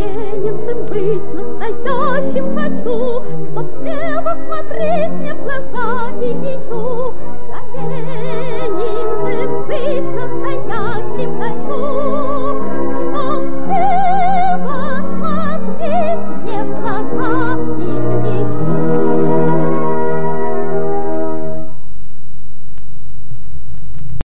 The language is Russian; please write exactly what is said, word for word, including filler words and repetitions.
младенецем быть настоящим хочу, чтоб все посмотреть мне в глаза и не чуть.